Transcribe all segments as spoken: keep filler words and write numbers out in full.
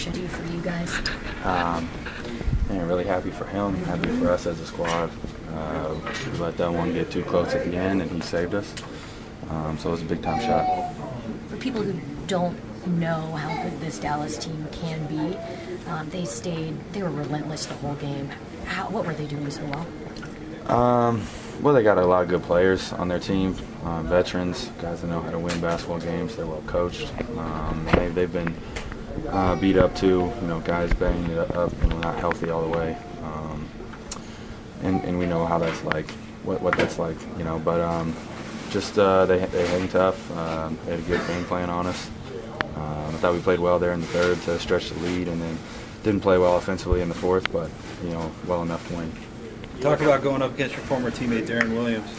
opportunity for you guys? Um, and really happy for him, happy for us as a squad. Uh, we let that one get too close at the end, and he saved us. Um, so it was a big-time shot. For people who don't know how good this Dallas team can be, um, they stayed, they were relentless the whole game. How, what were they doing so well? Um, well, they got a lot of good players on their team, uh, veterans, guys that know how to win basketball games. They're well coached. Um, they, they've been uh, beat up too, you know, guys banging it up, you know, not healthy all the way. Um, and, and we know how that's like, what, what that's like, you know. But um, just uh, they they hang tough. Um, they had a good game plan on us. Um, I thought we played well there in the third to stretch the lead, and then didn't play well offensively in the fourth, but you know, well enough to win. Talk about going up against your former teammate Darren Williams.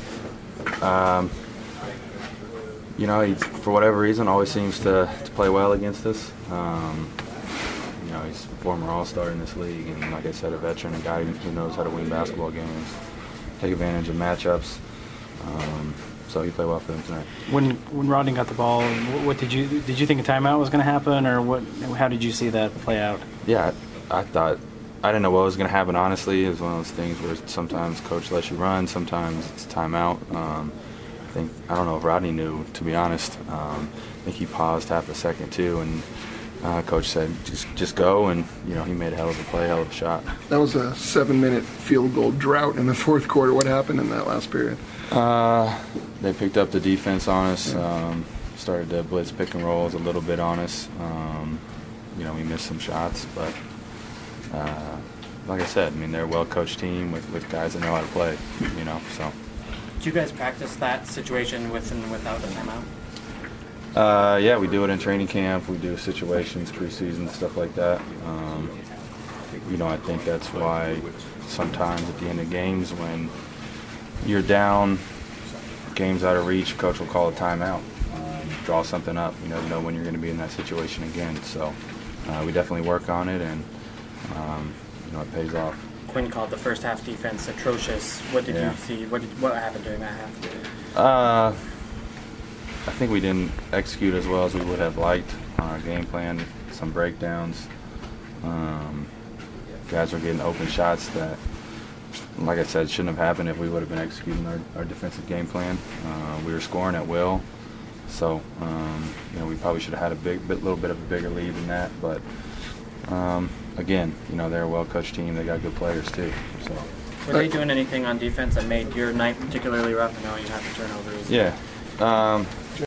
Um, you know, he, for whatever reason, always seems to, to play well against us. Um, you know, he's a former All-Star in this league, and like I said, a veteran, a guy who knows how to win basketball games, take advantage of matchups. Um, so he played well for them tonight. When when Rodney got the ball, what did you did you think a timeout was going to happen, or what? How did you see that play out? Yeah, I, I thought. I didn't know what was going to happen, honestly. It was one of those things where sometimes coach lets you run, sometimes it's timeout. Um, I think, I don't know if Rodney knew, to be honest. Um, I think he paused half a second, too, and uh, coach said, just just go, and, you know, he made a hell of a play, hell of a shot. That was a seven-minute field goal drought in the fourth quarter. What happened in that last period? Uh, they picked up the defense on us, um, started to blitz pick and rolls a little bit on us. Um, you know, we missed some shots, but... Uh, like I said, I mean, they're a well-coached team with, with guys that know how to play, you know, so. Do you guys practice that situation with and without the timeout? Uh, yeah, we do it in training camp. We do situations, preseason, stuff like that. Um, you know, I think that's why sometimes at the end of games when you're down, game's out of reach, coach will call a timeout, um, draw something up. You never know when you're going to be in that situation again. So uh, we definitely work on it, and Um, you know, it pays off. Quinn called the first half defense atrocious. What did yeah. you see? What did, what happened during that half? Uh, I think we didn't execute as well as we would have liked on our game plan. Some breakdowns. Um, guys were getting open shots that, like I said, shouldn't have happened if we would have been executing our, our defensive game plan. Uh, we were scoring at will, so um, you know, we probably should have had a big, bit, little bit of a bigger lead than that, but. Um, again, you know, they're a well-coached team. They got good players, too. So. Were they doing anything on defense that made your night particularly rough? I know you had the turnovers. Yeah. Um,